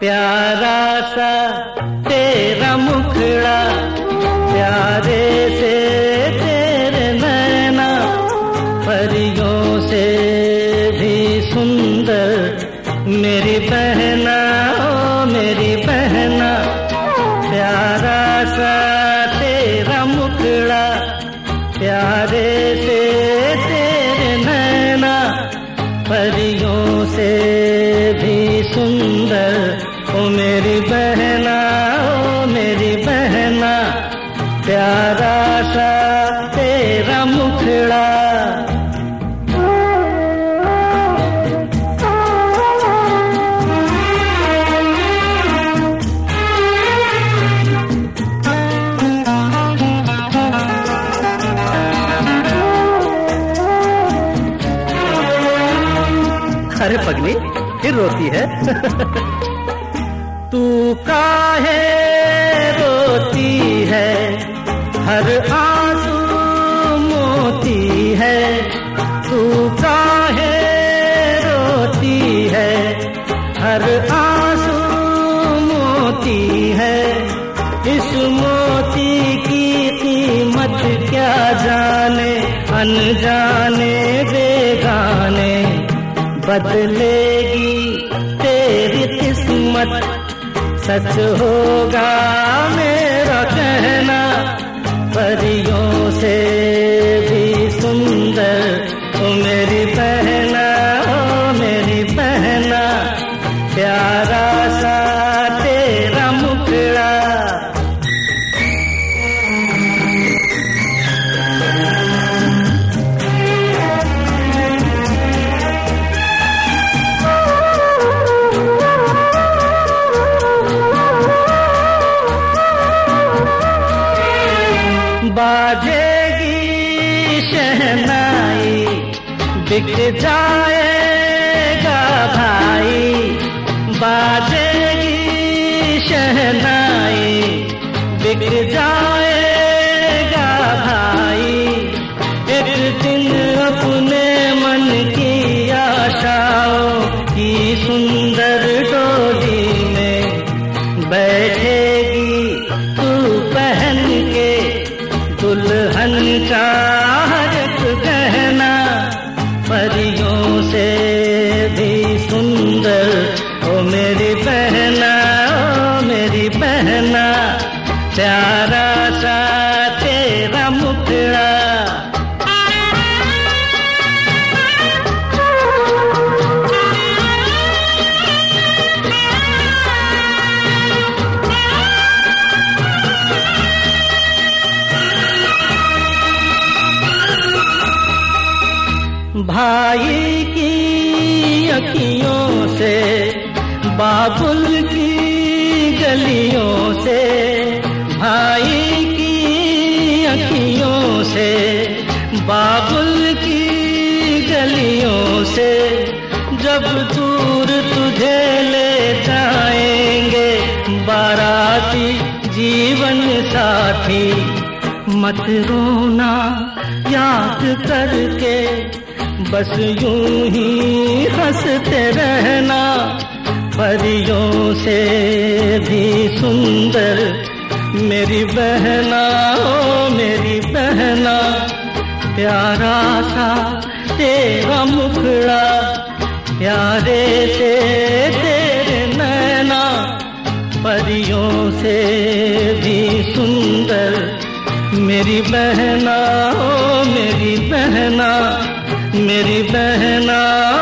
प्यारा सा तेरा मुखड़ा, प्यारे से तेरे नैना, परियों से भी सुंदर मेरी बहना, ओ मेरी बहना। प्यारा सा तेरा मुखड़ा, प्यारे से तेरे नैना, परियों से भी सुंदर ओ मेरी बहना, ओ मेरी बहना। प्यारा सा तेरा मुखड़ा। अरे पगली फिर रोती है। तू काहे रोती है, हर आंसू मोती है। तू काहे रोती है, हर आंसू मोती है। इस मोती की कीमत क्या जाने अनजाने बेगाने, बदलेगी तेरी किस्मत, सच होगा मेरा कहना। परियों से भी सुंदर ओ मेरी बहना, ओ मेरी बहना। प्यारा सा तेरा मुखड़ा। बाजेगी शहनाई, बिक जाएगा भाई। बाजेगी शहनाई, बिक जाएगा भाई। एक दिन अपने मन की आशाओं की सुंदर डोली में बैठेगी तू पहन के दुल्हन का हर एक गहना। परियों से भी सुंदर ओ मेरी बहना, ओ मेरी बहना। प्यारा सा तेरा मुखड़ा। भाई की अखियों से, बाबुल की गलियों से। भाई की अखियों से, बाबुल की गलियों से। जब दूर तुझे ले जाएंगे बाराती जीवन साथी, मत रोना याद करके, बस यूं ही हंसते रहना। परियों से भी सुंदर मेरी बहना, ओ मेरी बहना। प्यारा सा तेरा मुखड़ा, प्यारे से तेरे नैना। परियों से भी सुंदर मेरी बहना, ओ मेरी बहना। मेरी बहना।